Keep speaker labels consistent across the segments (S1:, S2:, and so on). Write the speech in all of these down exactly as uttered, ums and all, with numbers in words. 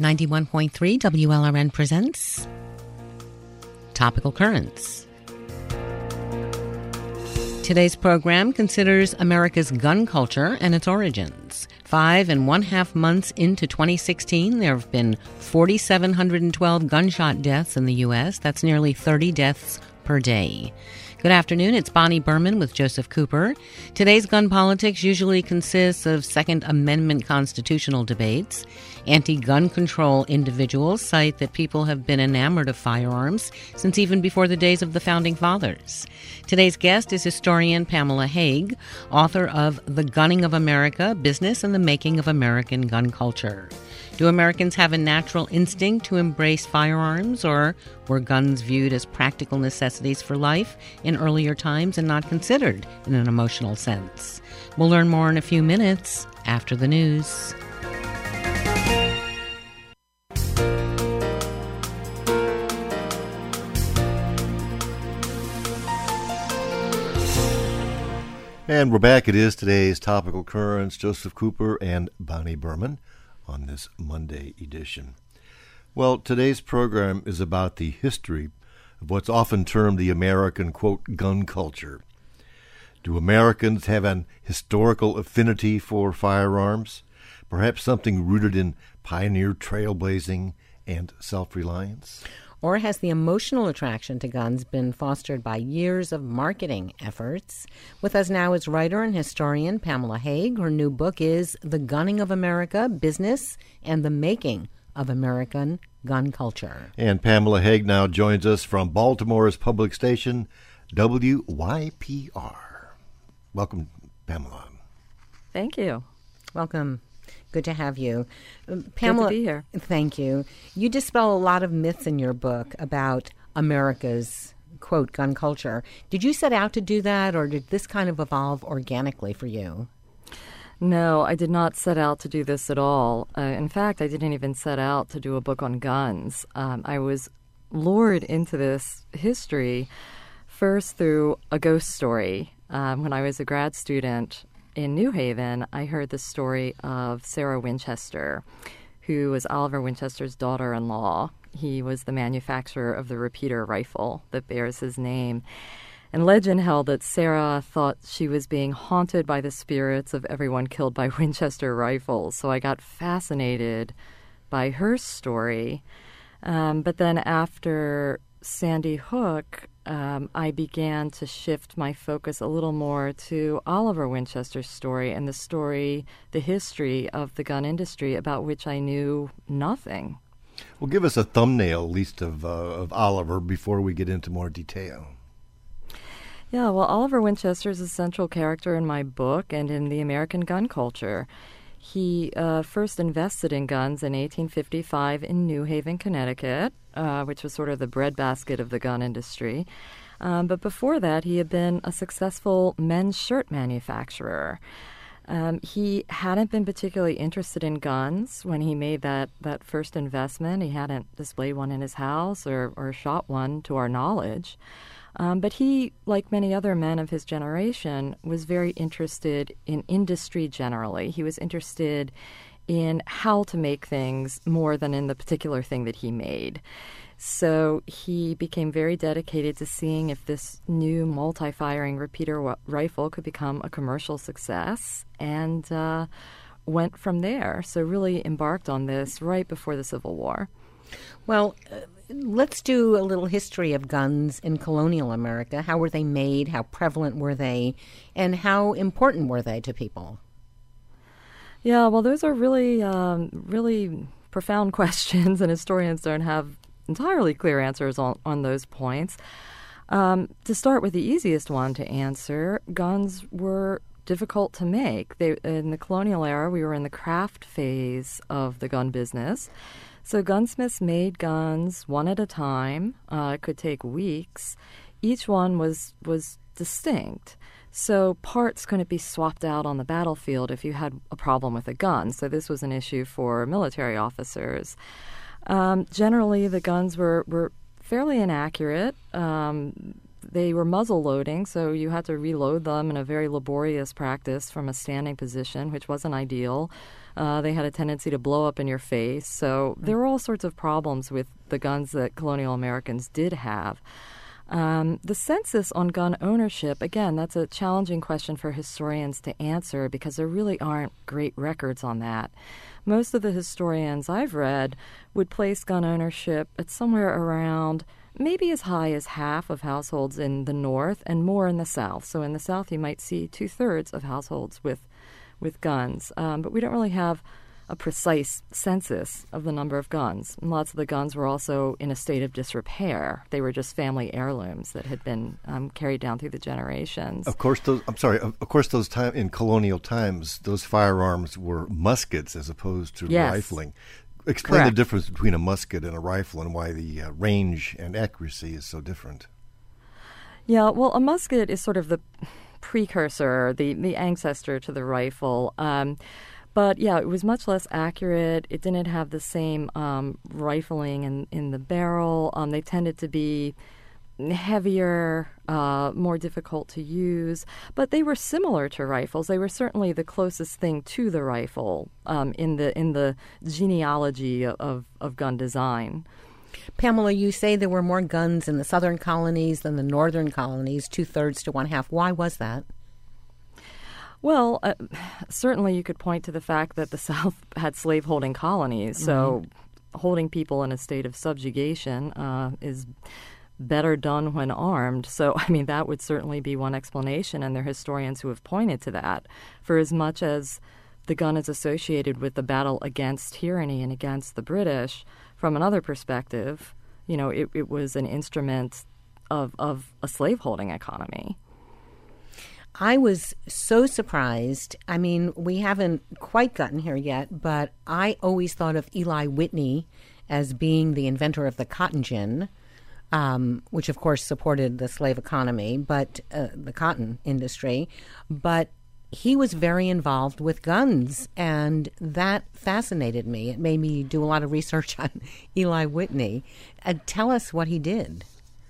S1: ninety-one point three W L R N presents Topical Currents. Today's program considers America's gun culture and its origins. Five and one half months into twenty sixteen, there have been four thousand seven hundred twelve gunshot deaths in the U S. That's nearly thirty deaths per day. Good afternoon. It's Bonnie Berman with Joseph Cooper. Today's gun politics usually consists of Second Amendment constitutional debates. Anti-gun control individuals cite that people have been enamored of firearms since even before the days of the Founding Fathers. Today's guest is historian Pamela Haag, author of The Gunning of America, Business and the Making of American Gun Culture. Do Americans have a natural instinct to embrace firearms, or were guns viewed as practical necessities for life in earlier times and not considered in an emotional sense? We'll learn more in a few minutes after the news.
S2: And we're back. It is today's Topical Currents. Joseph Cooper and Bonnie Berman on this Monday edition. Well, today's program is about the history of what's often termed the American, quote, gun culture. Do Americans have an historical affinity for firearms? Perhaps something rooted in pioneer trailblazing and self-reliance?
S1: Or has the emotional attraction to guns been fostered by years of marketing efforts? With us now is writer and historian Pamela Haag. Her new book is The Gunning of America, Business and the Making of American Gun Culture.
S2: And Pamela Haag now joins us from Baltimore's public station, W Y P R. Welcome, Pamela.
S3: Thank you.
S1: Welcome. Good to have you. Pamela,
S3: good to be here.
S1: Thank you. You dispel a lot of myths in your book about America's, quote, gun culture. Did you set out to do that, or did this kind of evolve organically for you?
S3: No, I did not set out to do this at all. Uh, in fact, I didn't even set out to do a book on guns. Um, I was lured into this history first through a ghost story. Um, when I was a grad student in New Haven, I heard the story of Sarah Winchester, who was Oliver Winchester's daughter-in-law. He was the manufacturer of the repeater rifle that bears his name. And legend held that Sarah thought she was being haunted by the spirits of everyone killed by Winchester rifles. So I got fascinated by her story. Um, but then after Sandy Hook, Um, I began to shift my focus a little more to Oliver Winchester's story and the story, the history of the gun industry, about which I knew nothing.
S2: Well, give us a thumbnail, at least, of, uh, of Oliver before we get into more detail.
S3: Yeah, well, Oliver Winchester is a central character in my book and in the American gun culture. He uh, first invested in guns in eighteen fifty-five in New Haven, Connecticut, uh, which was sort of the breadbasket of the gun industry. Um, but before that, he had been a successful men's shirt manufacturer. Um, he hadn't been particularly interested in guns when he made that, that first investment. He hadn't displayed one in his house or, or shot one to our knowledge. Um, but he, like many other men of his generation, was very interested in industry generally. He was interested in how to make things more than in the particular thing that he made. So he became very dedicated to seeing if this new multi-firing repeater w- rifle could become a commercial success, and uh, went from there. So really embarked on this right before the Civil War.
S1: Well, uh, let's do a little history of guns in colonial America. How were they made? How prevalent were they? And how important were they to people?
S3: Yeah, well, those are really, um, really profound questions, and historians don't have entirely clear answers on, on those points. Um, to start with the easiest one to answer, guns were difficult to make. They, in the colonial era, we were in the craft phase of the gun business. So gunsmiths made guns one at a time. Uh, it could take weeks. Each one was was distinct. So parts couldn't be swapped out on the battlefield if you had a problem with a gun. So this was an issue for military officers. Um, generally, the guns were, were fairly inaccurate. Um, they were muzzle loading, so you had to reload them in a very laborious practice from a standing position, which wasn't ideal. Uh, they had a tendency to blow up in your face. So there were all sorts of problems with the guns that colonial Americans did have. Um, the census on gun ownership, again, that's a challenging question for historians to answer because there really aren't great records on that. Most of the historians I've read would place gun ownership at somewhere around maybe as high as half of households in the North and more in the South. So in the South, you might see two-thirds of households with, with guns. Um, but we don't really have a precise census of the number of guns. And lots of the guns were also in a state of disrepair. They were just family heirlooms that had been um, carried down through the generations.
S2: Of course, those. I'm sorry. Of, of course, those time in colonial times, those firearms were muskets as opposed to
S3: yes.
S2: rifling. Explain
S3: Correct.
S2: the difference between a musket and a rifle, and why the uh, range and accuracy is so different.
S3: Yeah, well, a musket is sort of the precursor, the the ancestor to the rifle. Um, But, yeah, it was much less accurate. It didn't have the same um, rifling in, in the barrel. Um, they tended to be heavier, uh, more difficult to use. But they were similar to rifles. They were certainly the closest thing to the rifle um, in the in the genealogy of, of gun design.
S1: Pamela, you say there were more guns in the southern colonies than the northern colonies, two-thirds to one-half. Why was that?
S3: Well, uh, certainly you could point to the fact that the South had slaveholding colonies, so mm-hmm. holding people in a state of subjugation uh, is better done when armed. So, I mean, that would certainly be one explanation, and there are historians who have pointed to that. For as much as the gun is associated with the battle against tyranny and against the British, from another perspective, you know, it, it was an instrument of, of a slaveholding economy.
S1: I was so surprised. I mean, we haven't quite gotten here yet, but I always thought of Eli Whitney as being the inventor of the cotton gin, um, which of course supported the slave economy, but uh, the cotton industry. But he was very involved with guns, and that fascinated me. It made me do a lot of research on Eli Whitney. Uh, tell us what he did.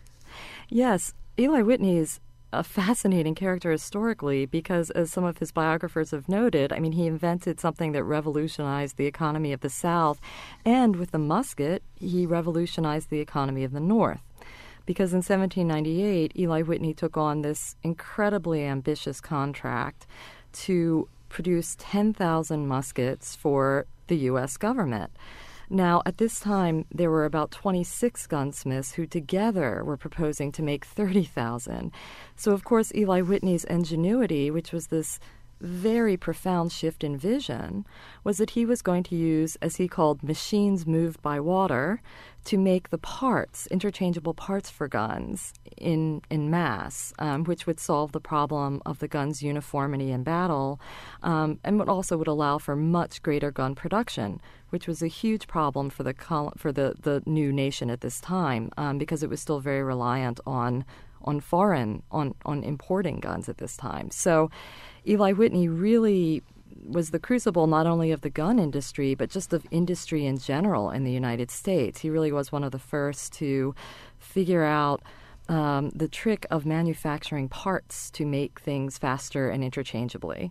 S3: Yes, Eli Whitney is a fascinating character historically because, as some of his biographers have noted, I mean, he invented something that revolutionized the economy of the South, and with the musket, he revolutionized the economy of the North. Because in seventeen ninety-eight, Eli Whitney took on this incredibly ambitious contract to produce ten thousand muskets for the U S government. Now, at this time, there were about twenty-six gunsmiths who together were proposing to make thirty thousand. So, of course, Eli Whitney's ingenuity, which was this very profound shift in vision, was that he was going to use, as he called, machines moved by water to make the parts, interchangeable parts for guns in in mass, um, which would solve the problem of the gun's uniformity in battle, um, and would also would allow for much greater gun production, which was a huge problem for the col- for the, the new nation at this time, um, because it was still very reliant on on foreign, on, on importing guns at this time. So Eli Whitney really was the crucible not only of the gun industry, but just of industry in general in the United States. He really was one of the first to figure out um, the trick of manufacturing parts to make things faster and interchangeably.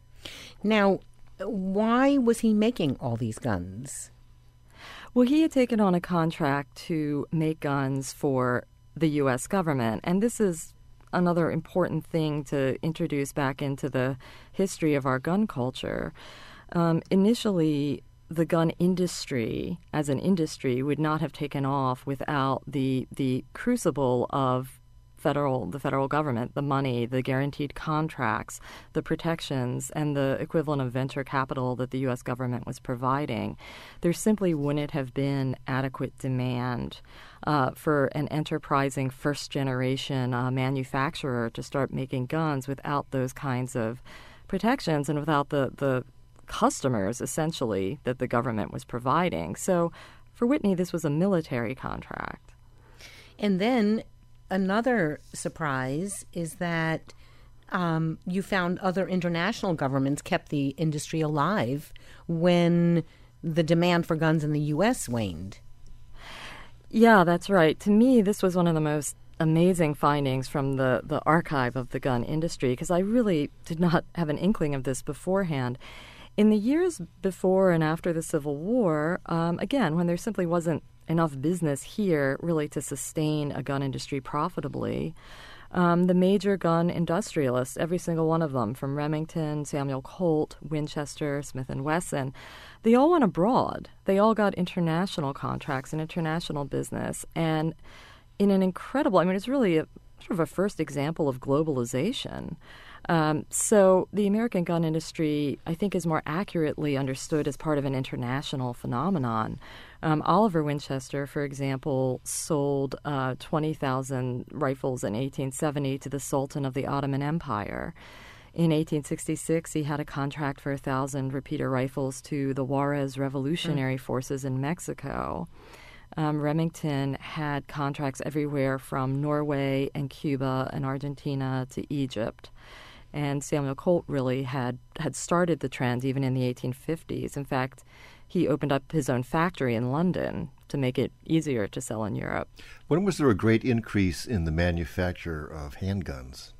S1: Now, why was he making all these guns?
S3: Well, he had taken on a contract to make guns for the U S government, and this is another important thing to introduce back into the history of our gun culture. Um, initially, the gun industry, as an industry, would not have taken off without the the crucible of federal the federal government, the money, the guaranteed contracts, the protections, and the equivalent of venture capital that the U S government was providing. There simply wouldn't have been adequate demand uh, for an enterprising first-generation uh, manufacturer to start making guns without those kinds of protections and without the, the customers, essentially, that the government was providing. So for Whitney, this was a military contract.
S1: And then another surprise is that um, you found other international governments kept the industry alive when the demand for guns in the U S waned.
S3: Yeah, that's right. To me, this was one of the most amazing findings from the, the archive of the gun industry, because I really did not have an inkling of this beforehand. In the years before and after the Civil War, um, again, when there simply wasn't enough business here really to sustain a gun industry profitably, um, the major gun industrialists, every single one of them, from Remington, Samuel Colt, Winchester, Smith and Wesson, they all went abroad. They all got international contracts and international business. And in an incredible, I mean, it's really a, sort of a first example of globalization. Um, so the American gun industry, I think, is more accurately understood as part of an international phenomenon. Um, Oliver Winchester, for example, sold uh, twenty thousand rifles in eighteen seventy to the Sultan of the Ottoman Empire. In eighteen sixty-six, he had a contract for one thousand repeater rifles to the Juarez Revolutionary mm. Forces in Mexico. Um, Remington had contracts everywhere from Norway and Cuba and Argentina to Egypt. And Samuel Colt really had, had started the trend even in the eighteen fifties. In fact, he opened up his own factory in London to make it easier to sell in Europe.
S2: When was there a great increase in the manufacture of handguns?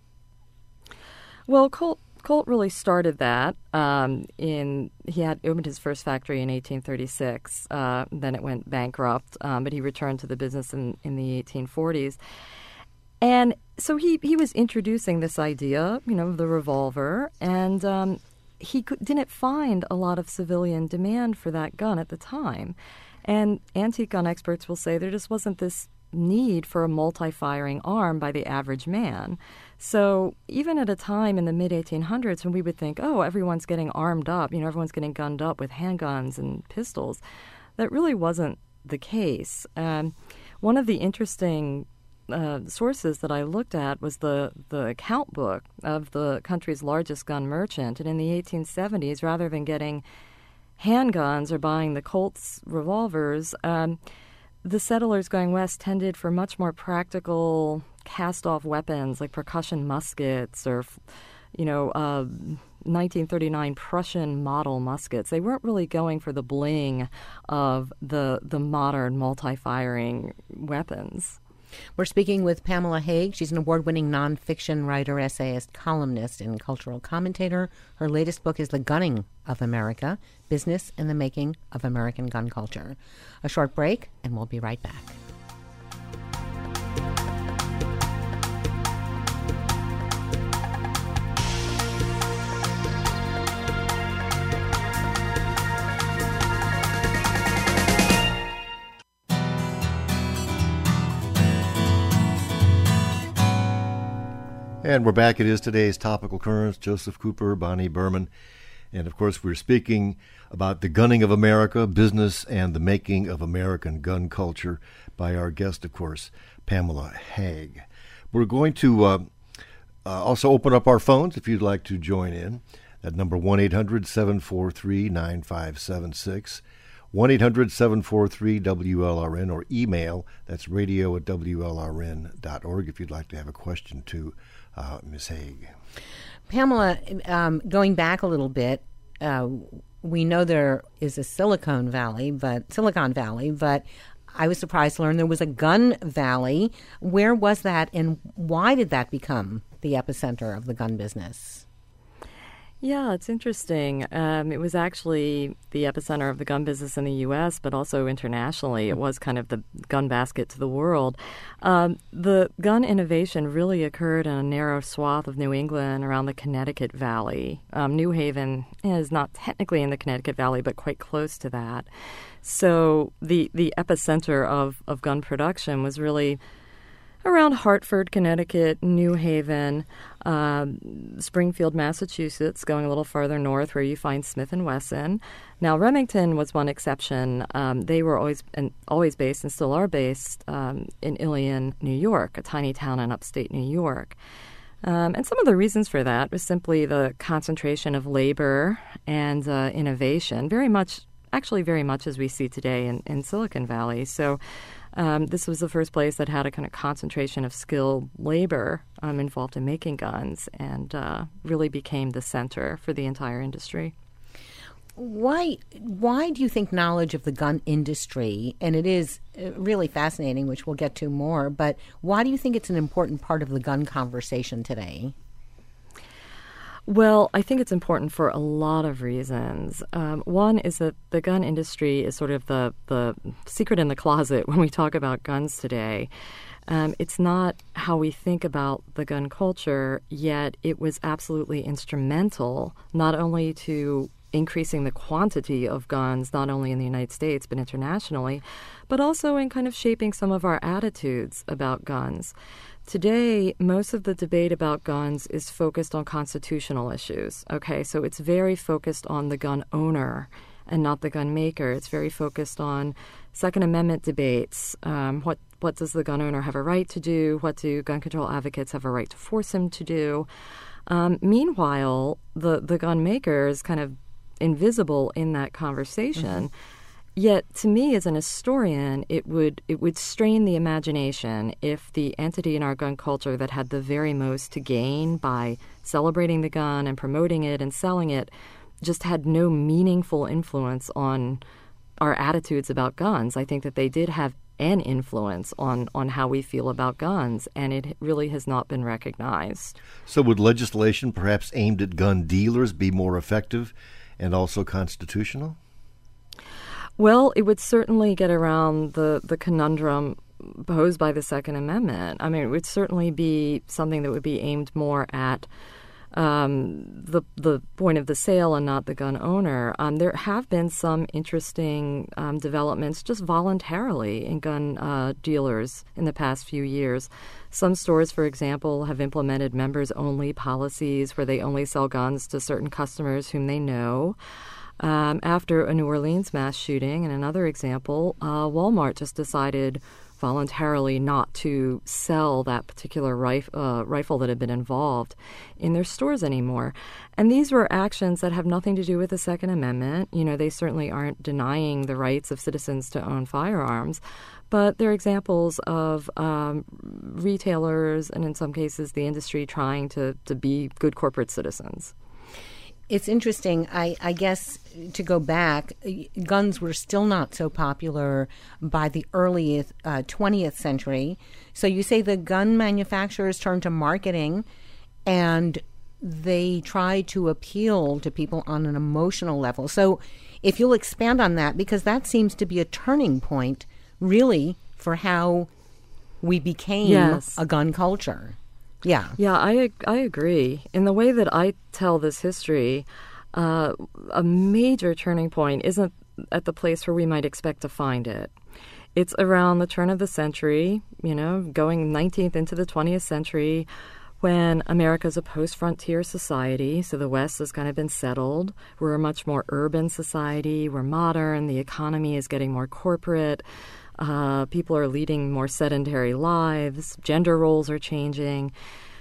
S3: Well, Colt Colt really started that. Um, in he had opened his first factory in eighteen thirty-six. Uh, then it went bankrupt, um, but he returned to the business in, in the eighteen forties. And so he, he was introducing this idea, you know, of the revolver, and um, he could, didn't find a lot of civilian demand for that gun at the time. And antique gun experts will say there just wasn't this need for a multi-firing arm by the average man. So even at a time in the mid eighteen hundreds when we would think, oh, everyone's getting armed up, you know, everyone's getting gunned up with handguns and pistols, that really wasn't the case. Um, one of the interesting uh, sources that I looked at was the, the account book of the country's largest gun merchant. And in the eighteen seventies, rather than getting handguns or buying the Colt's revolvers, um, the settlers going west tended for much more practical cast-off weapons like percussion muskets or, you know, uh, nineteen thirty-nine Prussian model muskets. They weren't really going for the bling of the the modern multi-firing weapons.
S1: We're speaking with Pamela Haag. She's an award-winning nonfiction writer, essayist, columnist, and cultural commentator. Her latest book is The Gunning of America, Business and the Making of American Gun Culture. A short break, and we'll be right back.
S2: And we're back. It is today's Topical Currents. Joseph Cooper, Bonnie Berman. And, of course, we're speaking about the gunning of America, business, and the making of American gun culture by our guest, of course, Pamela Haag. We're going to uh, uh, also open up our phones if you'd like to join in. That number, one eight hundred seven four three nine five seven six, one eight hundred seven four three W L R N, or email, that's radio at W L R N dot org if you'd like to have a question to uh, Miz Haag.
S1: Pamela, um, going back a little bit, uh, we know there is a Silicon Valley, but Silicon Valley, but I was surprised to learn there was a gun valley. Where was that, and why did that become the epicenter of the gun business?
S3: Yeah, it's interesting. Um, it was actually the epicenter of the gun business in the U S, but also internationally. It was kind of the gun basket to the world. Um, the gun innovation really occurred in a narrow swath of New England around the Connecticut Valley. Um, New Haven is not technically in the Connecticut Valley, but quite close to that. So the, the epicenter of, of gun production was really around Hartford, Connecticut, New Haven, um, Springfield, Massachusetts, going a little farther north where you find Smith and Wesson. Now, Remington was one exception. Um, they were always and always based and still are based um, in Ilion, New York, a tiny town in upstate New York. Um, and some of the reasons for that was simply the concentration of labor and uh, innovation, very much, actually very much as we see today in, in Silicon Valley. So Um, this was the first place that had a kind of concentration of skilled labor um, involved in making guns, and uh, really became the center for the entire industry.
S1: Why why do you think knowledge of the gun industry, and it is really fascinating, which we'll get to more, but why do you think it's an important part of the gun conversation today?
S3: Well, I think it's important for a lot of reasons. Um, one is that the gun industry is sort of the, the secret in the closet when we talk about guns today. Um, it's not how we think about the gun culture, yet it was absolutely instrumental not only to increasing the quantity of guns, not only in the United States but internationally, but also in kind of shaping some of our attitudes about guns. Today, most of the debate about guns is focused on constitutional issues. Okay, so it's very focused on the gun owner and not the gun maker. It's very focused on Second Amendment debates. Um, what what does the gun owner have a right to do? What do gun control advocates have a right to force him to do? Um, meanwhile, the, the gun maker is kind of invisible in that conversation. Mm-hmm. Yet, to me, as an historian, it would it would strain the imagination if the entity in our gun culture that had the very most to gain by celebrating the gun and promoting it and selling it just had no meaningful influence on our attitudes about guns. I think that they did have an influence on, on how we feel about guns, and it really has not been recognized.
S2: So would legislation perhaps aimed at gun dealers be more effective and also constitutional?
S3: Well, it would certainly get around the, the conundrum posed by the Second Amendment. I mean, it would certainly be something that would be aimed more at um, the the point of the sale and not the gun owner. Um, there have been some interesting um, developments just voluntarily in gun uh, dealers in the past few years. Some stores, for example, have implemented members-only policies where they only sell guns to certain customers whom they know. Um, after a New Orleans mass shooting, and another example, uh, Walmart just decided voluntarily not to sell that particular rif- uh, rifle that had been involved in their stores anymore. And these were actions that have nothing to do with the Second Amendment. You know, they certainly aren't denying the rights of citizens to own firearms, but they're examples of um, retailers and, in some cases, the industry trying to, to be good corporate citizens.
S1: It's interesting. I, I guess to go back, guns were still not so popular by the early uh, twentieth century. So you say the gun manufacturers turned to marketing and they tried to appeal to people on an emotional level. So if you'll expand on that, because that seems to be a turning point, really, for how we became
S3: yes.
S1: a gun culture. Yeah.
S3: Yeah, I I agree. In the way that I tell this history, uh, a major turning point isn't at the place where we might expect to find it. It's around the turn of the century, you know, going nineteenth into the twentieth century, when America's a post-frontier society, so the West has kind of been settled. We're a much more urban society. We're modern. The economy is getting more corporate. Uh, people are leading more sedentary lives. Gender roles are changing.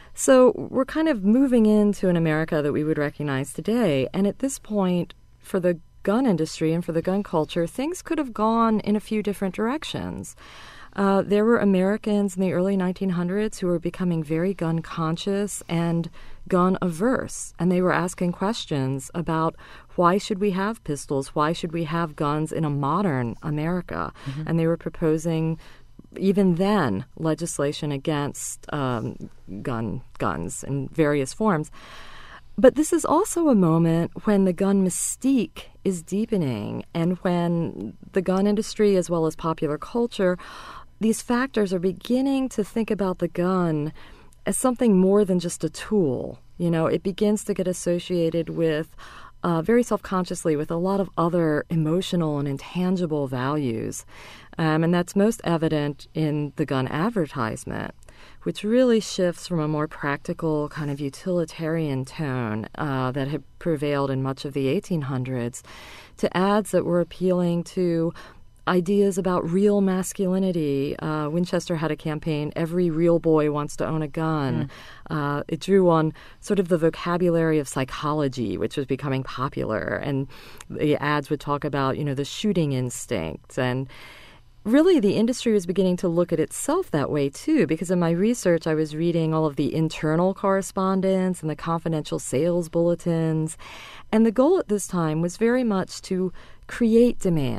S3: So we're kind of moving into an America that we would recognize today. And at this point, for the gun industry and for the gun culture, things could have gone in a few different directions. Uh, there were Americans in the early nineteen hundreds who were becoming very gun conscious and gun averse, and they were asking questions about why should we have pistols, why should we have guns in a modern America, mm-hmm. and they were proposing even then legislation against um, gun guns in various forms. But this is also a moment when the gun mystique is deepening, and when the gun industry as well as popular culture, these factors are beginning to think about the gun as something more than just a tool. You know, it begins to get associated with, uh, very self-consciously, with a lot of other emotional and intangible values. Um, and that's most evident in the gun advertisement, which really shifts from a more practical kind of utilitarian tone uh, that had prevailed in much of the eighteen hundreds to ads that were appealing to ideas about real masculinity. Uh, Winchester had a campaign, "Every Real Boy Wants to Own a Gun." Mm. Uh, it drew on sort of the vocabulary of psychology, which was becoming popular. And the ads would talk about, you know, the shooting instinct. And really, the industry was beginning to look at itself that way, too, because in my research, I was reading all of the internal correspondence and the confidential sales bulletins. And the goal at this time was very much to create demand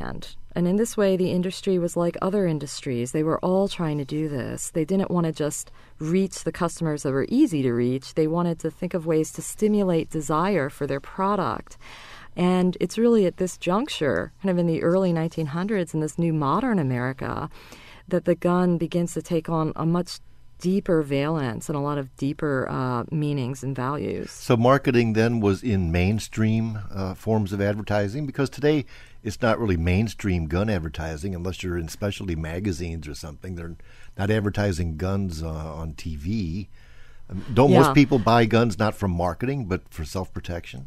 S3: And in this way, the industry was like other industries. They were all trying to do this. They didn't want to just reach the customers that were easy to reach. They wanted to think of ways to stimulate desire for their product. And it's really at this juncture, kind of in the early nineteen hundreds, in this new modern America, that the gun begins to take on a much deeper valence and a lot of deeper uh, meanings and values.
S2: So marketing then was in mainstream uh, forms of advertising, because today it's not really mainstream gun advertising unless you're in specialty magazines or something. They're not advertising guns uh, on T V. Um, don't
S3: Yeah.
S2: most people buy guns not for marketing but for self-protection?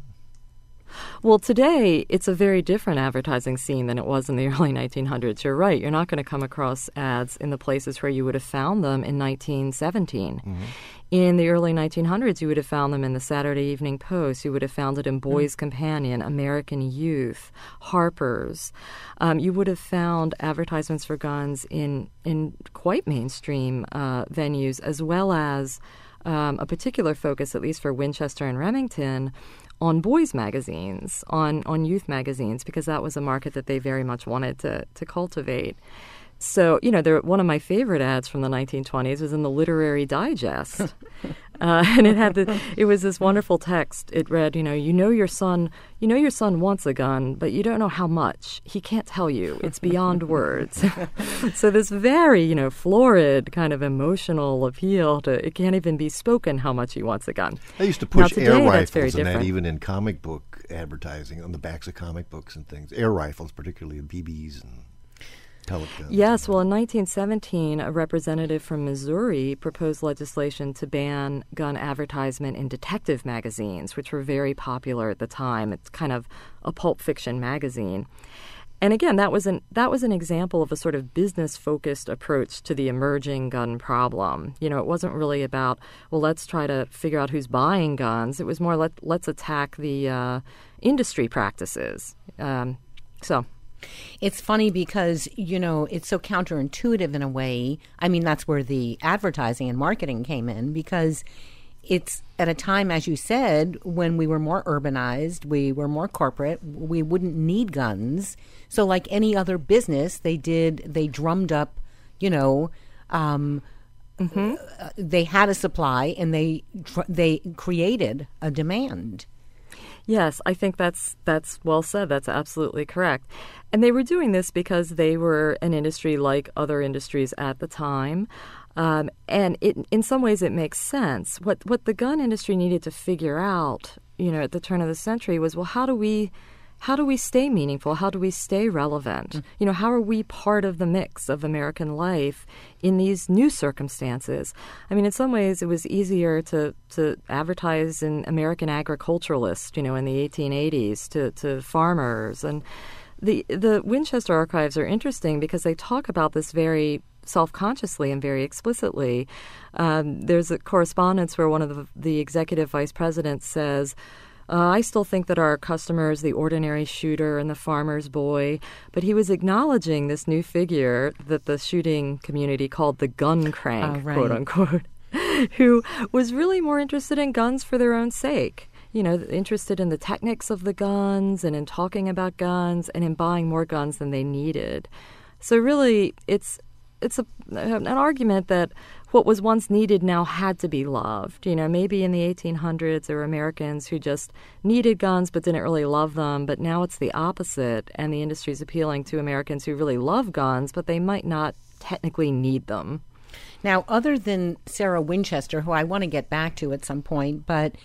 S3: Well, today, it's a very different advertising scene than it was in the early nineteen hundreds. You're right. You're not going to come across ads in the places where you would have found them in nineteen seventeen. Mm-hmm. In the early nineteen hundreds, you would have found them in the Saturday Evening Post. You would have found it in Boy's mm-hmm. Companion, American Youth, Harper's. Um, you would have found advertisements for guns in, in quite mainstream uh, venues, as well as um, a particular focus, at least for Winchester and Remington, on boys' magazines, on, on youth magazines, because that was a market that they very much wanted to, to cultivate. So, you know, there, one of my favorite ads from the nineteen twenties was in the Literary Digest. uh, and it had the, it was this wonderful text. It read, you know, you know your son, you know your son wants a gun, but you don't know how much. He can't tell you. It's beyond words. So this very, you know, florid kind of emotional appeal to, it can't even be spoken how much he wants a gun.
S2: They used to push
S3: today,
S2: air
S3: that's very
S2: rifles and that
S3: different.
S2: even in comic book advertising, on the backs of comic books and things. Air rifles, particularly B Bs and pellet guns.
S3: Yes, well, in nineteen seventeen, a representative from Missouri proposed legislation to ban gun advertisement in detective magazines, which were very popular at the time. It's kind of a pulp fiction magazine. And again, that was an that was an example of a sort of business-focused approach to the emerging gun problem. You know, it wasn't really about, well, let's try to figure out who's buying guns. It was more, let, let's attack the uh, industry practices. Um, so...
S1: It's funny because, you know, it's so counterintuitive in a way. I mean, that's where the advertising and marketing came in, because it's at a time, as you said, when we were more urbanized, we were more corporate, we wouldn't need guns. So like any other business, they did, they drummed up, you know, um, mm-hmm. uh, they had a supply and they they created a demand.
S3: Yes, I think that's that's well said. That's absolutely correct. And they were doing this because they were an industry like other industries at the time. Um, and it, in some ways it makes sense. What what the gun industry needed to figure out, you know, at the turn of the century was, well, how do we how do we stay meaningful? How do we stay relevant? Mm. You know, how are we part of the mix of American life in these new circumstances? I mean, in some ways, it was easier to, to advertise in American agriculturalists, you know, in the eighteen eighties to, to farmers. And the the Winchester archives are interesting because they talk about this very self-consciously and very explicitly. Um, there's a correspondence where one of the, the executive vice presidents says, Uh, I still think that our customer is the ordinary shooter and the farmer's boy, but he was acknowledging this new figure that the shooting community called the gun crank,
S1: oh, right.
S3: quote unquote, who was really more interested in guns for their own sake. You know, interested in the techniques of the guns and in talking about guns and in buying more guns than they needed. So really, it's it's a, an argument that what was once needed now had to be loved. You know, maybe in the eighteen hundreds there were Americans who just needed guns but didn't really love them, but now it's the opposite, and the industry's appealing to Americans who really love guns, but they might not technically need them.
S1: Now, other than Sarah Winchester, who I want to get back to at some point, but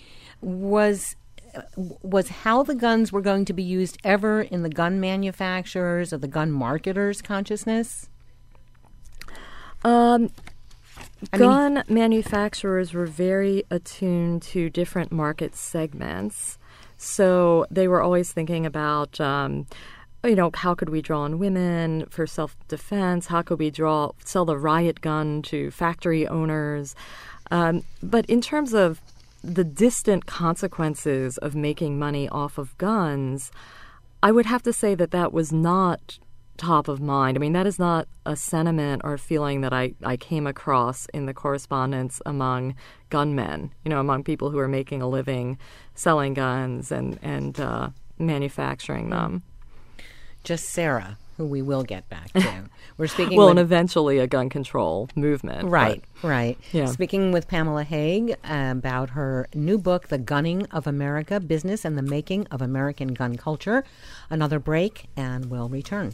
S1: was was how the guns were going to be used ever in the gun manufacturers or the gun marketers' consciousness?
S3: Um,
S1: I
S3: gun
S1: mean,
S3: manufacturers were very attuned to different market segments. So they were always thinking about, um, you know, how could we draw on women for self-defense? How could we draw sell the riot gun to factory owners? Um, but in terms of the distant consequences of making money off of guns, I would have to say that that was not top of mind. I mean, that is not a sentiment or feeling that I, I came across in the correspondence among gunmen, you know, among people who are making a living selling guns and, and uh, manufacturing them.
S1: Just Sarah, who we will get back to. We're speaking
S3: well,
S1: with,
S3: and eventually a gun control movement.
S1: Right,
S3: but,
S1: right.
S3: Yeah.
S1: Speaking with Pamela Haag about her new book, The Gunning of America, Business and the Making of American Gun Culture. Another break, and we'll return.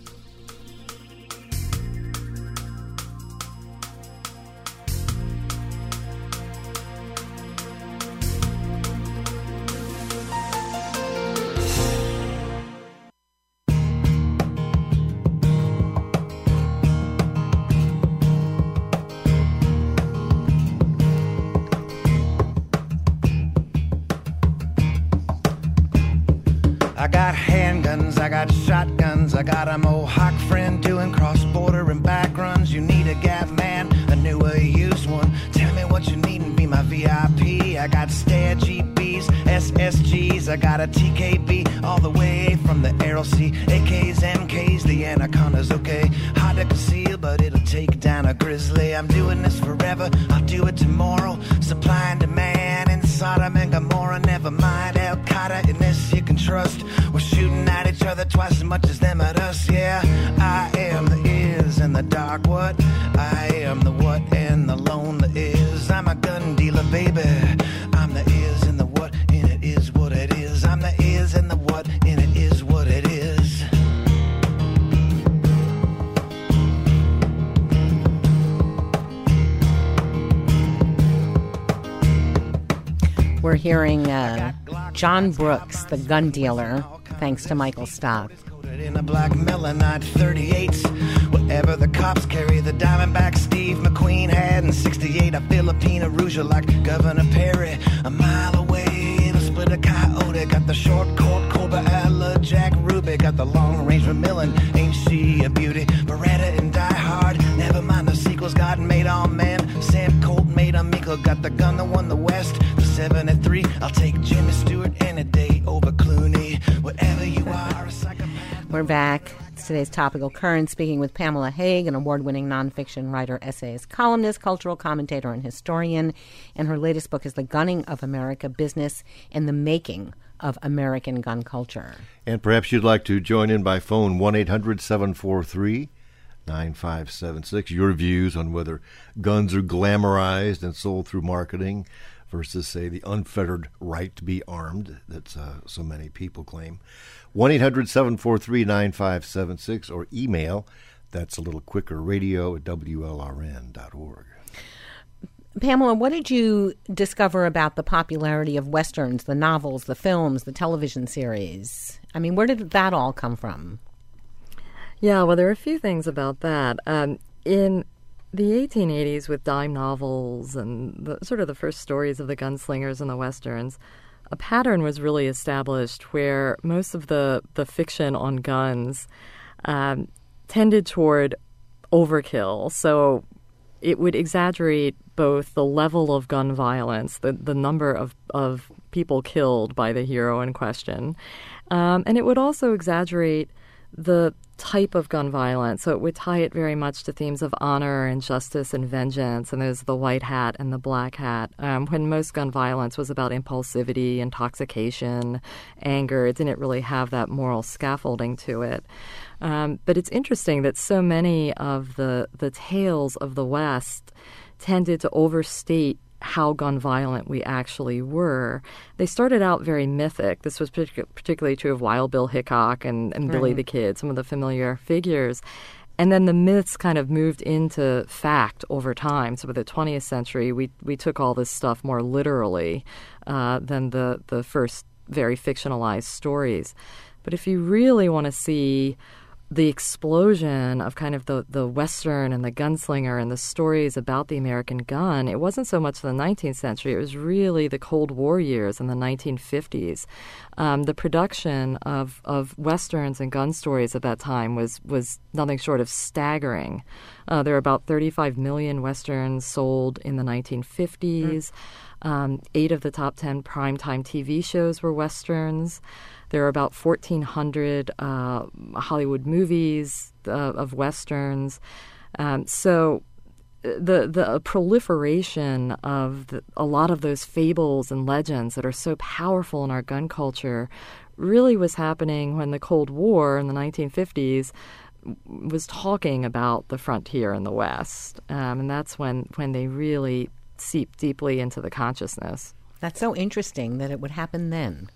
S4: I got handguns, I got shotguns, I got a Mohawk friend doing cross-border and back runs. You need a gap man, a new or used one. Tell me what you need and be my V I P. I got Steyr G Bs, S S Gs, I got a T K B all the way from the Aero C. A Ks, M Ks, the Anaconda's okay. Hard to conceal, but it'll take down a grizzly. I'm doing this forever, I'll do it tomorrow. Supply and demand in Sodom and Gomorrah. Never mind Al-Qaeda, in this you can trust. We're shooting at each other twice as much as them at us, yeah. I am the is and the dark what. I am the what and the lone the is. I'm a gun dealer, baby. I'm the is and the what, and it is what it is. I'm the is and the what, and it is what it is.
S1: We're hearing uh, John Brooks, the gun dealer, thanks to Michael Stock.
S4: In a black Melanite thirty-eights, whatever the cops carry, the Diamondback Steve McQueen had in sixty-eight, a Filipina Rouge like Governor Perry. A mile away, it'll split a coyote. Got the short court Cobra Ella, Jack Ruby. Got the long range Vermillion, ain't she a beauty? Beretta and Die Hard, never mind the sequels. God made all men, Sam Colt made a Meikle. Got the gun that won the West, the seventy-three. I'll take Jimmy Stewart any day over Clooney. Whatever you are, a psychopath.
S1: We're back. It's today's Topical Current, speaking with Pamela Haag, an award-winning nonfiction writer, essayist, columnist, cultural commentator, and historian. And her latest book is The Gunning of America, Business and the Making of American Gun Culture.
S2: And perhaps you'd like to join in by phone, one eight hundred seven four three nine five seven six. Your views on whether guns are glamorized and sold through marketing versus, say, the unfettered right to be armed that uh, so many people claim. one eight hundred seven four three nine five seven six, or email, that's a little quicker, radio at W L R N dot org.
S1: Pamela, what did you discover about the popularity of Westerns, the novels, the films, the television series? I mean, where did that all come from?
S3: Yeah, well, there are a few things about that. Um, in the eighteen eighties, with dime novels and the, sort of the first stories of the gunslingers and the Westerns, a pattern was really established where most of the, the fiction on guns um, tended toward overkill. So it would exaggerate both the level of gun violence, the, the number of, of people killed by the hero in question, um, and it would also exaggerate the type of gun violence. So it would tie it very much to themes of honor and justice and vengeance, and there's the white hat and the black hat, um, when most gun violence was about impulsivity, intoxication, anger. It didn't really have that moral scaffolding to it. Um, but it's interesting that so many of the, the tales of the West tended to overstate how gun violent we actually were. They started out very mythic. This was partic- particularly true of Wild Bill Hickok and, and Billy
S1: Right.
S3: the Kid, some of the familiar figures. And then the myths kind of moved into fact over time. So by the twentieth century, we we took all this stuff more literally uh, than the, the first very fictionalized stories. But if you really want to see the explosion of kind of the, the Western and the gunslinger and the stories about the American gun, it wasn't so much the nineteenth century. It was really the Cold War years in the nineteen fifties. Um, the production of, of Westerns and gun stories at that time was, was nothing short of staggering. Uh, there were about thirty-five million Westerns sold in the nineteen fifties. Mm. Um, eight of the top ten primetime T V shows were Westerns. There are about fourteen hundred uh, Hollywood movies uh, of Westerns. Um, so the the proliferation of the, a lot of those fables and legends that are so powerful in our gun culture really was happening when the Cold War in the nineteen fifties was talking about the frontier in the West. Um, and that's when, when they really seeped deeply into the consciousness.
S1: That's so interesting that it would happen then.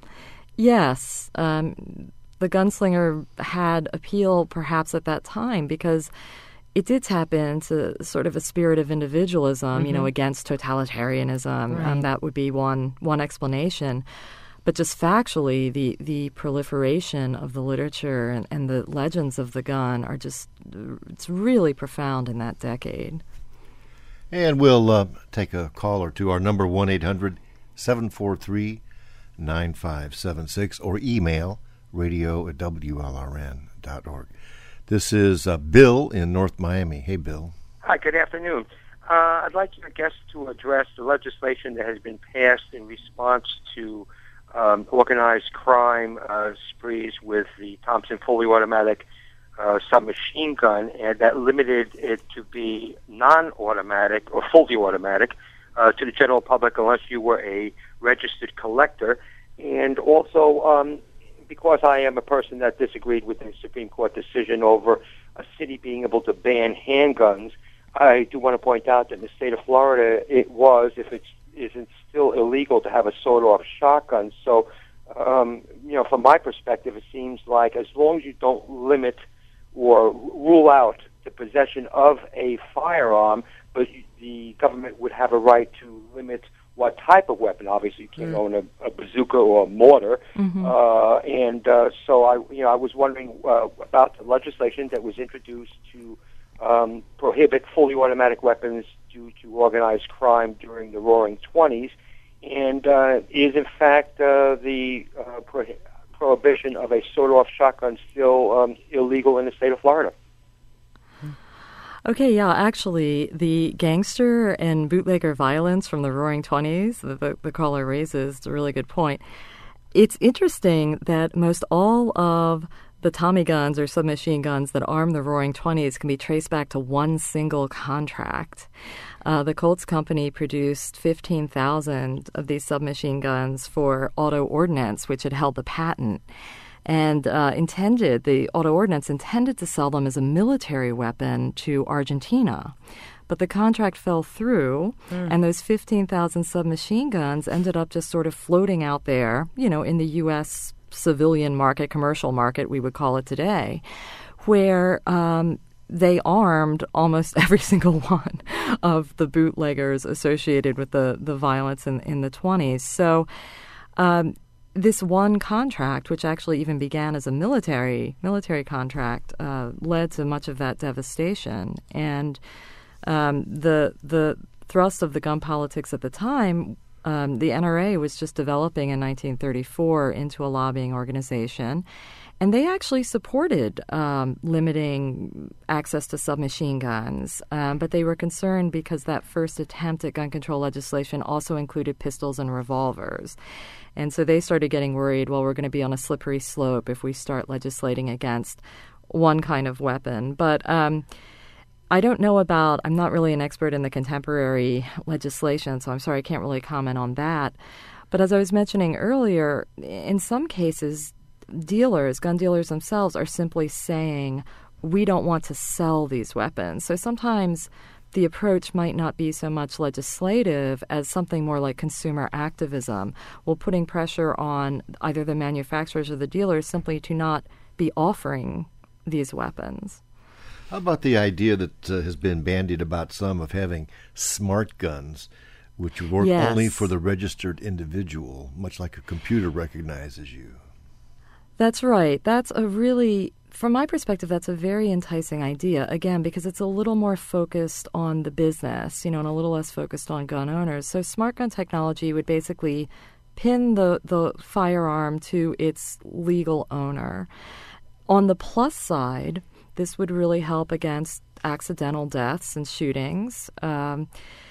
S3: Yes. Um, the gunslinger had appeal perhaps at that time because it did tap into sort of a spirit of individualism, mm-hmm. you know, against totalitarianism.
S1: Right.
S3: Um, that would be one one explanation. But just factually, the, the proliferation of the literature and, and the legends of the gun are just, it's really profound in that decade.
S2: And we'll uh, take a call or two. Our number, one eight hundred seven four three nine five seven six, or email radio at W L R N dot org. This is uh, Bill in North Miami. Hey, Bill.
S5: Hi, good afternoon. Uh, I'd like your guest to address the legislation that has been passed in response to um, organized crime uh, sprees with the Thompson fully automatic uh, submachine gun, and that limited it to be non-automatic or fully automatic uh, to the general public unless you were a registered collector. And also, um, because I am a person that disagreed with the Supreme Court decision over a city being able to ban handguns, I do want to point out that in the state of Florida, it was, if it isn't still illegal, to have a sawed-off shotgun. So, um, you know, from my perspective, it seems like as long as you don't limit or rule out the possession of a firearm, but the government would have a right to limit what type of weapon. Obviously, you can't mm. own a, a bazooka or a mortar. Mm-hmm. Uh, and uh, so I, you know, I was wondering uh, about the legislation that was introduced to um, prohibit fully automatic weapons due to organized crime during the Roaring Twenties, and uh, is in fact uh, the uh, pro- prohibition of a sawed-off shotgun still um, illegal in the state of Florida?
S3: Okay, yeah, actually, the gangster and bootlegger violence from the Roaring Twenties, the, the, the caller raises, is a really good point. It's interesting that most all of the Tommy guns or submachine guns that arm the Roaring Twenties can be traced back to one single contract. Uh, the Colts Company produced fifteen thousand of these submachine guns for Auto Ordnance, which had held the patent, and uh, intended, the Auto Ordnance intended to sell them as a military weapon to Argentina. But the contract fell through, mm. and those fifteen thousand submachine guns ended up just sort of floating out there, you know, in the U S civilian market, commercial market, we would call it today, where um, they armed almost every single one of the bootleggers associated with the, the violence in, in the twenties. So um, this one contract, which actually even began as a military military contract, uh, led to much of that devastation. And um, the the thrust of the gun politics at the time, um, the N R A was just developing in nineteen thirty-four into a lobbying organization. And they actually supported um, limiting access to submachine guns, um, but they were concerned because that first attempt at gun control legislation also included pistols and revolvers. And so they started getting worried, well, we're going to be on a slippery slope if we start legislating against one kind of weapon. But um, I don't know about, I'm not really an expert in the contemporary legislation, so I'm sorry I can't really comment on that. But as I was mentioning earlier, in some cases, dealers, gun dealers themselves are simply saying, we don't want to sell these weapons. So sometimes the approach might not be so much legislative as something more like consumer activism. Well, putting pressure on either the manufacturers or the dealers simply to not be offering these weapons.
S2: How about the idea that uh, has been bandied about some of having smart guns, which work
S3: yes.
S2: only for the registered individual, much like a computer recognizes you?
S3: That's right. That's a really, from my perspective, that's a very enticing idea, again, because it's a little more focused on the business, you know, and a little less focused on gun owners. So smart gun technology would basically pin the, the firearm to its legal owner. On the plus side, this would really help against accidental deaths and shootings. Um,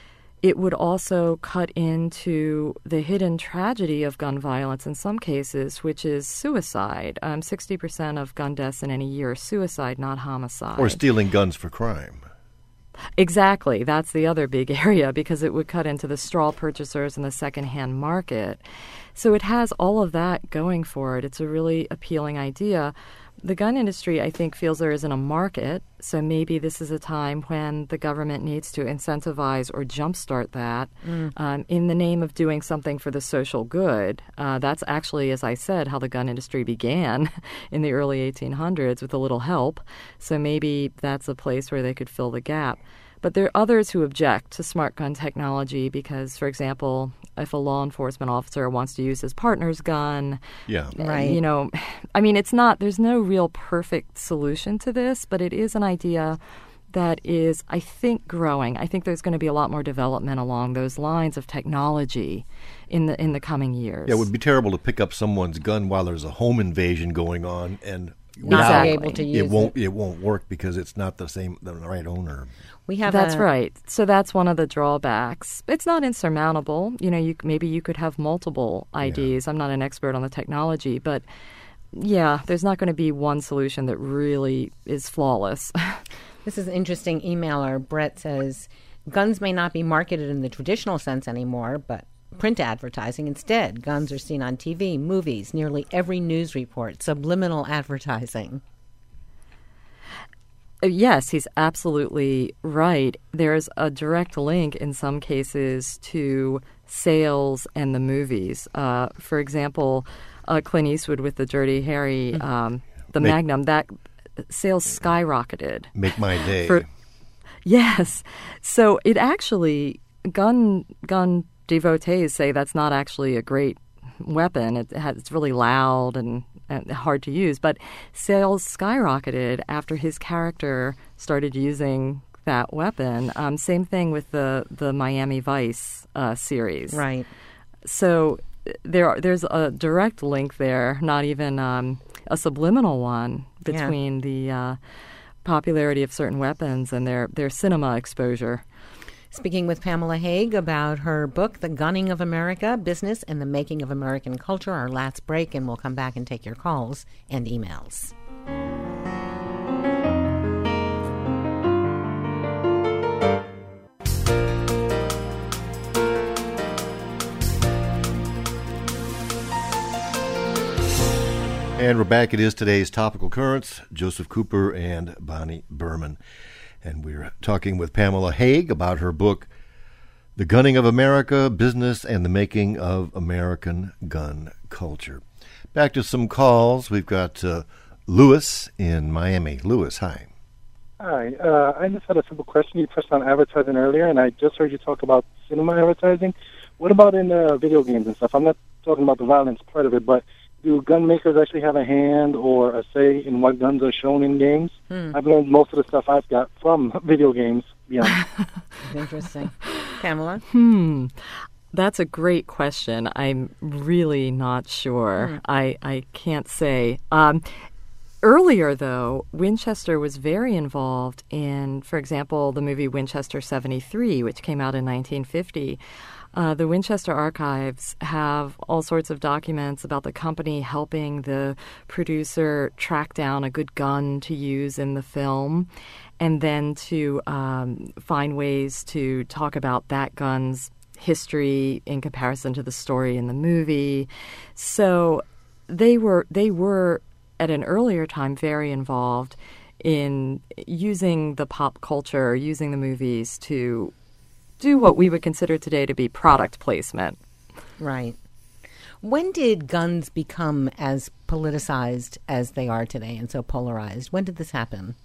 S3: It would also cut into the hidden tragedy of gun violence in some cases, which is suicide. Um, sixty percent of gun deaths in any year are suicide, not homicide.
S2: Or stealing guns for crime.
S3: Exactly. That's the other big area because it would cut into the straw purchasers and the secondhand market. So it has all of that going for it. It's a really appealing idea. The gun industry, I think, feels there isn't a market, so maybe this is a time when the government needs to incentivize or jumpstart that mm. um, in the name of doing something for the social good. Uh, that's actually, as I said, how the gun industry began in the early eighteen hundreds with a little help. So maybe that's a place where they could fill the gap. But there are others who object to smart gun technology because, for example, if a law enforcement officer wants to use his partner's gun,
S2: yeah,
S3: right. you know, I mean, it's not, there's no real perfect solution to this, but it is an idea that is, I think, growing. I think there's going to be a lot more development along those lines of technology in the in the coming years.
S2: Yeah, it would be terrible to pick up someone's gun while there's a home invasion going on and
S1: not
S3: exactly.
S1: able to use
S2: it. Won't
S1: it.
S2: it won't work because it's not the same the right owner.
S1: We have
S3: That's
S1: a,
S3: right. So that's one of the drawbacks. It's not insurmountable. You know, you maybe you could have multiple I Ds. Yeah. I'm not an expert on the technology, but yeah, there's not going to be one solution that really is flawless.
S1: This is an interesting emailer. Brett says, guns may not be marketed in the traditional sense anymore, but print advertising instead. Guns are seen on T V, movies, nearly every news report, subliminal advertising.
S3: Yes, he's absolutely right. There's a direct link in some cases to sales and the movies. Uh, for example, uh, Clint Eastwood with the Dirty Harry, um, the Make, Magnum, that sales skyrocketed.
S2: Make my day.
S3: For, yes. So it actually, gun gun devotees say that's not actually a great weapon. It has, it's really loud and hard to use, but sales skyrocketed after his character started using that weapon. Um, same thing with the the Miami Vice uh, series.
S1: Right.
S3: So there are, there's a direct link there, not even um, a subliminal one, between yeah. the uh, popularity of certain weapons and their, their cinema exposure.
S1: Speaking with Pamela Haag about her book, The Gunning of America, Business and the Making of American Culture. Our last break, and we'll come back and take your calls and emails.
S2: And we're back. It is today's Topical Currents, Joseph Cooper and Bonnie Berman. And we're talking with Pamela Haag about her book, The Gunning of America, Business and the Making of American Gun Culture. Back to some calls. We've got uh, Lewis in Miami. Lewis, hi.
S6: Hi. Uh, I just had a simple question. You touched on advertising earlier, and I just heard you talk about cinema advertising. What about in uh, video games and stuff? I'm not talking about the violence part of it, but do gun makers actually have a hand or a say in what guns are shown in games? Hmm. I've learned most of the stuff I've got from video games. Yeah.
S1: Interesting. Pamela?
S3: Hmm. That's a great question. I'm really not sure. Hmm. I, I can't say. Um, earlier, though, Winchester was very involved in, for example, the movie Winchester seventy-three, which came out in nineteen fifty. Uh, the Winchester Archives have all sorts of documents about the company helping the producer track down a good gun to use in the film, and then to um, find ways to talk about that gun's history in comparison to the story in the movie. So they were they were at an earlier time very involved in using the pop culture, using the movies to do what we would consider today to be product placement.
S1: Right. When did guns become as politicized as they are today and so polarized? When did this happen?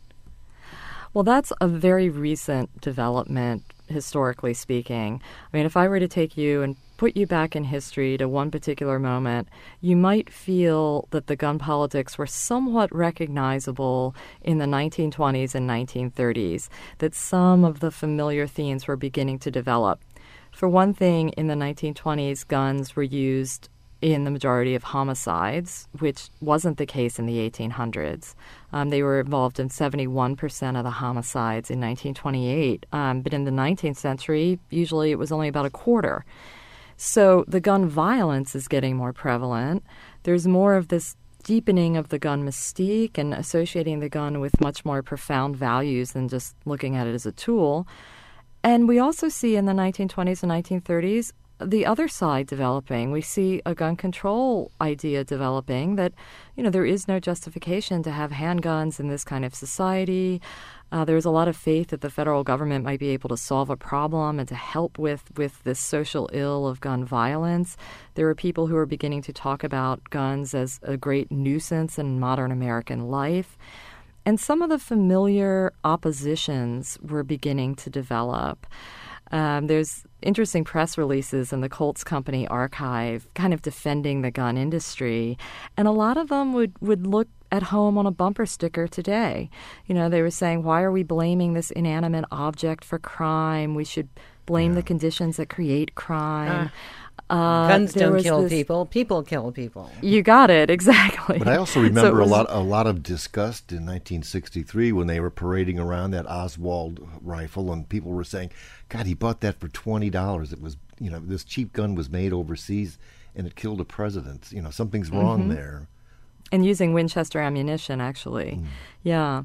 S3: Well, that's a very recent development, historically speaking. I mean, if I were to take you and put you back in history to one particular moment, you might feel that the gun politics were somewhat recognizable in the nineteen twenties and nineteen thirties, that some of the familiar themes were beginning to develop. For one thing, in the nineteen twenties, guns were used in the majority of homicides, which wasn't the case in the eighteen hundreds. Um, they were involved in seventy-one percent of the homicides in nineteen twenty-eight. Um, but in the nineteenth century, usually it was only about a quarter. So the gun violence is getting more prevalent. There's more of this deepening of the gun mystique and associating the gun with much more profound values than just looking at it as a tool. And we also see in the nineteen twenties and nineteen thirties the other side developing. We see a gun control idea developing that, you know, there is no justification to have handguns in this kind of society. Uh, there was a lot of faith that the federal government might be able to solve a problem and to help with, with this social ill of gun violence. There were people who were beginning to talk about guns as a great nuisance in modern American life. And some of the familiar oppositions were beginning to develop. Um, there's interesting press releases in the Colts Company archive kind of defending the gun industry. And a lot of them would, would look at home on a bumper sticker today. You know, they were saying, why are we blaming this inanimate object for crime? We should blame
S2: Yeah.
S3: the conditions that create crime.
S1: Uh,
S3: Uh,
S1: Guns
S3: there
S1: don't
S3: was
S1: kill
S3: this-
S1: people. People kill people.
S3: You got it, exactly.
S2: But I also
S3: So it
S2: remember
S3: was-
S2: a lot a lot of disgust in nineteen sixty-three when they were parading around that Oswald rifle, and people were saying, God, he bought that for twenty dollars. It was, you know, this cheap gun was made overseas, and it killed a president. You know, something's wrong
S3: Mm-hmm.
S2: there.
S3: And using Winchester ammunition, actually. Mm. Yeah.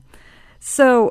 S3: So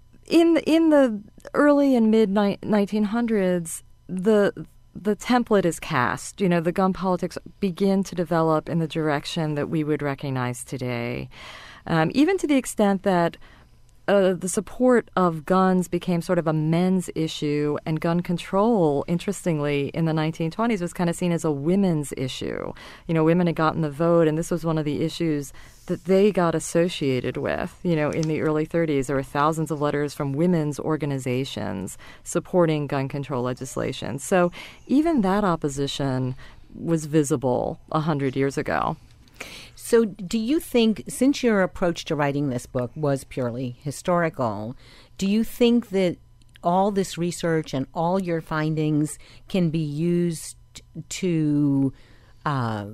S3: in in the early and mid nineteen hundreds, the the template is cast. You know, the gun politics begin to develop in the direction that we would recognize today, um, even to the extent that Uh, the support of guns became sort of a men's issue, and gun control, interestingly, in the nineteen twenties was kind of seen as a women's issue. You know, women had gotten the vote, and this was one of the issues that they got associated with. You know, in the early thirties, there were thousands of letters from women's organizations supporting gun control legislation. So even that opposition was visible a hundred years ago.
S1: So do you think, since your approach to writing this book was purely historical, do you think that all this research and all your findings can be used to uh,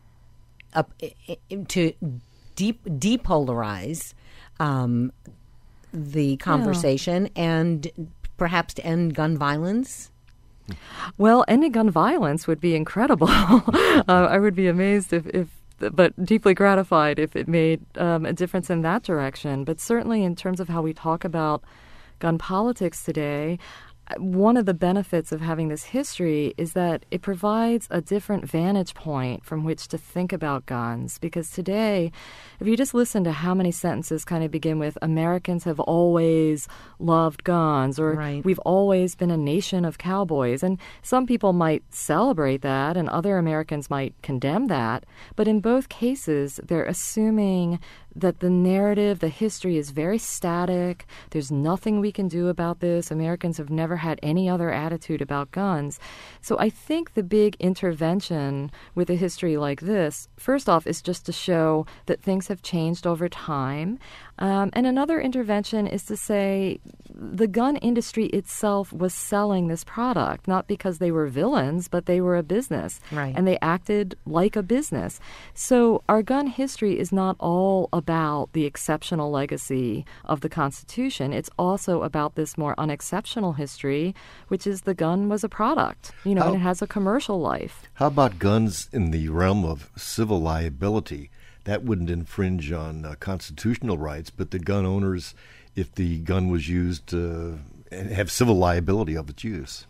S1: uh, to deep, depolarize um, the conversation yeah. and perhaps to end gun violence?
S3: Well, ending gun violence would be incredible. uh, I would be amazed if, if but deeply gratified if it made um, a difference in that direction. But certainly in terms of how we talk about gun politics today, one of the benefits of having this history is that it provides a different vantage point from which to think about guns. Because today, if you just listen to how many sentences kind of begin with, Americans have always loved guns, or
S1: right.
S3: we've always been a nation of cowboys. And some people might celebrate that, and other Americans might condemn that. But in both cases, they're assuming that the narrative, the history is very static. There's nothing we can do about this. Americans have never had any other attitude about guns. So I think the big intervention with a history like this, first off, is just to show that things have changed over time. Um, and another intervention is to say the gun industry itself was selling this product, not because they were villains, but they were a business.
S1: Right.
S3: And they acted like a business. So our gun history is not all about the exceptional legacy of the Constitution. It's also about this more unexceptional history, which is the gun was a product, you know,
S2: How,
S3: and it has a commercial life.
S2: How about guns in the realm of civil liability? That wouldn't infringe on uh, constitutional rights, but the gun owners, if the gun was used, uh, have civil liability of its use.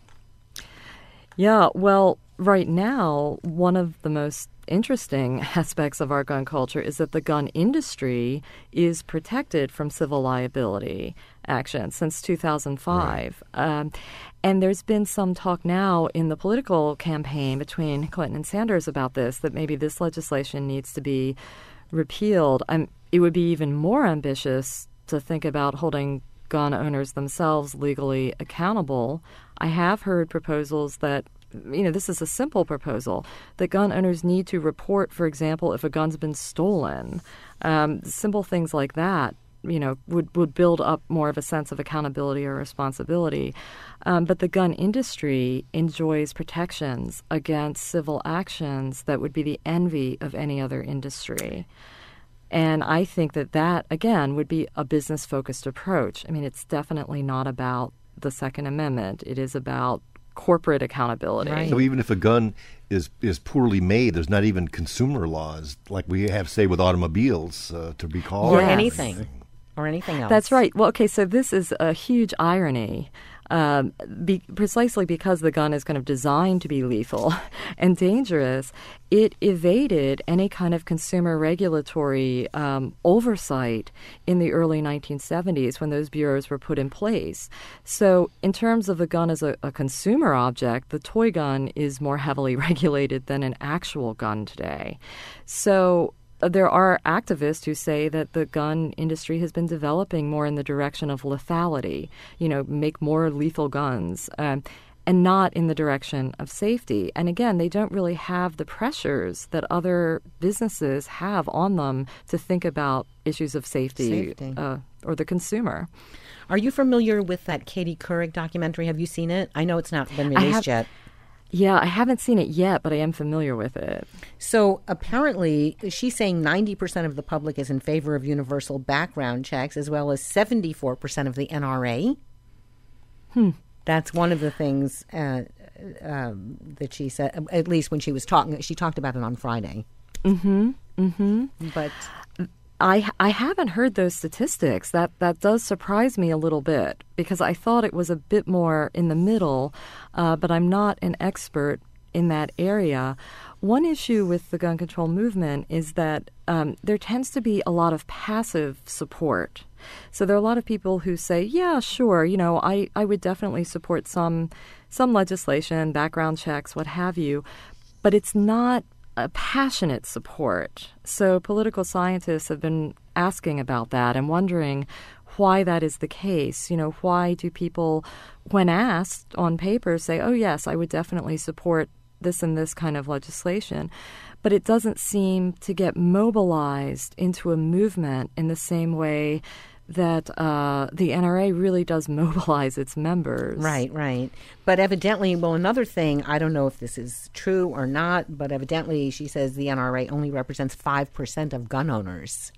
S3: Yeah, well, right now, one of the most interesting aspects of our gun culture is that the gun industry is protected from civil liability action since two thousand five. Right. Um, and there's been some talk now in the political campaign between Clinton and Sanders about this, that maybe this legislation needs to be repealed. Um, it would be even more ambitious to think about holding gun owners themselves legally accountable. I have heard proposals that, you know, this is a simple proposal, that gun owners need to report, for example, if a gun's been stolen. Um, simple things like that, you know, would, would build up more of a sense of accountability or responsibility. Um, but the gun industry enjoys protections against civil actions that would be the envy of any other industry. And I think that that, again, would be a business-focused approach. I mean, it's definitely not about the Second Amendment. It is about corporate accountability.
S1: Right.
S2: So even if a gun is is poorly made, there's not even consumer laws like we have, say, with automobiles uh, to recall.
S1: Or
S3: Yes.
S1: anything. Or anything else.
S3: That's right. Well, okay, so this is a huge irony. Um, be, precisely because the gun is kind of designed to be lethal and dangerous, it evaded any kind of consumer regulatory um, oversight in the early nineteen seventies when those bureaus were put in place. So in terms of the gun as a, a consumer object, the toy gun is more heavily regulated than an actual gun today. So there are activists who say that the gun industry has been developing more in the direction of lethality, you know, make more lethal guns, um, and not in the direction of safety. And again, they don't really have the pressures that other businesses have on them to think about issues of safety,
S1: Safety.
S3: Uh, or the consumer.
S1: Are you familiar with that Katie Couric documentary? Have you seen it? I know it's not been
S3: I
S1: released
S3: have-
S1: yet.
S3: Yeah, I haven't seen it yet, but I am familiar with it.
S1: So apparently, she's saying ninety percent of the public is in favor of universal background checks, as well as seventy-four percent of the N R A.
S3: Hmm.
S1: That's one of the things uh, um, that she said, at least when she was talking. She talked about it on Friday.
S3: Mm-hmm. Mm-hmm.
S1: But
S3: I I haven't heard those statistics. That that does surprise me a little bit because I thought it was a bit more in the middle, uh, but I'm not an expert in that area. One issue with the gun control movement is that um, there tends to be a lot of passive support. So there are a lot of people who say, yeah, sure, you know, I, I would definitely support some some legislation, background checks, what have you, but it's not a passionate support. So political scientists have been asking about that and wondering why that is the case. You know, why do people, when asked on paper, say, oh, yes, I would definitely support this and this kind of legislation. But it doesn't seem to get mobilized into a movement in the same way that uh, the N R A really does mobilize its members.
S1: Right, right. But evidently, well, another thing, I don't know if this is true or not, but evidently she says the N R A only represents five percent of gun owners.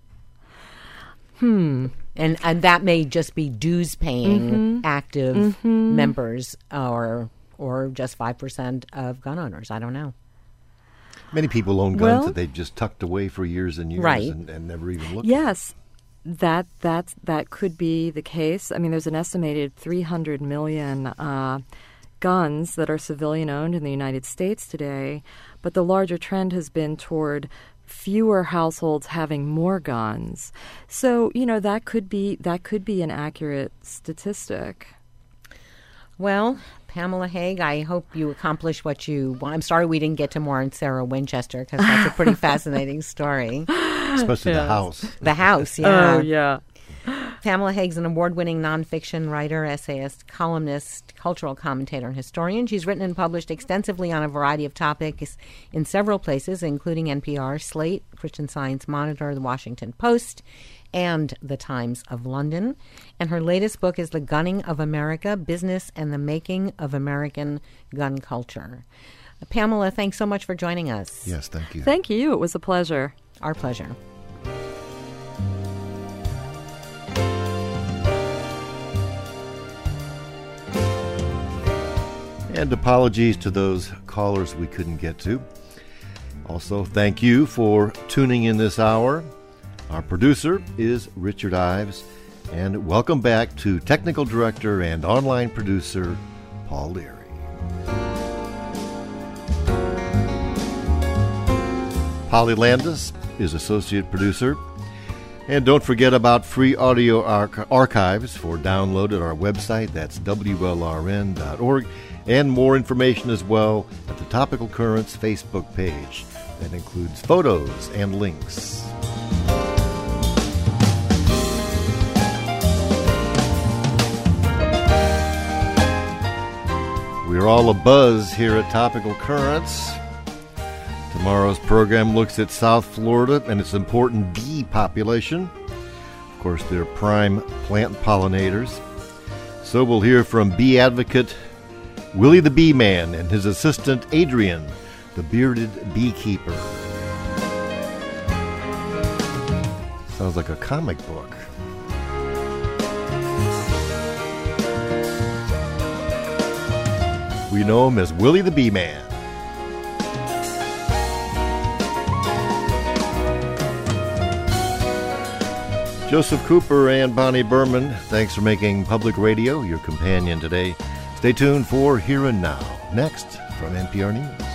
S3: Hmm.
S1: And and that may just be dues-paying
S3: Mm-hmm.
S1: active
S3: Mm-hmm.
S1: members or or just five percent of gun owners. I don't know.
S2: Many people own guns
S3: Well-
S2: that they've just tucked away for years and years
S1: Right.
S2: and, and never even looked
S3: Yes, that that that could be the case. I mean, there's an estimated three hundred million uh, guns that are civilian owned in the United States today, but the larger trend has been toward fewer households having more guns. So, you know, that could be that could be an accurate statistic.
S1: Well, Pamela Haag, I hope you accomplish what you want. I'm sorry we didn't get to more on Sarah Winchester because that's a pretty fascinating story.
S2: especially the
S3: Yes.
S2: house.
S1: The house, yeah.
S3: Oh, yeah.
S1: Pamela Haag's an award-winning nonfiction writer, essayist, columnist, cultural commentator, and historian. She's written and published extensively on a variety of topics in several places, including N P R, Slate, Christian Science Monitor, The Washington Post, and The Times of London. And her latest book is The Gunning of America, Business and the Making of American Gun Culture. Pamela, thanks so much for joining us.
S2: Yes, thank you.
S3: Thank you. It was a pleasure.
S1: Our pleasure.
S2: And apologies to those callers we couldn't get to. Also, thank you for tuning in this hour. Our producer is Richard Ives. And welcome back to Technical Director and Online Producer Paul Leary. Polly Landis is Associate Producer. And don't forget about free audio arch- archives for download at our website. That's W L R N dot org. And more information as well at the Topical Currents Facebook page. That includes photos and links. We're all abuzz here at Topical Currents. Tomorrow's program looks at South Florida and its important bee population. Of course, they're prime plant pollinators. So we'll hear from bee advocate Willie the Bee Man and his assistant Adrian, the bearded beekeeper. Sounds like a comic book. We know him as Willie the Bee-Man. Joseph Cooper and Bonnie Berman, thanks for making Public Radio your companion today. Stay tuned for Here and Now, next from N P R News.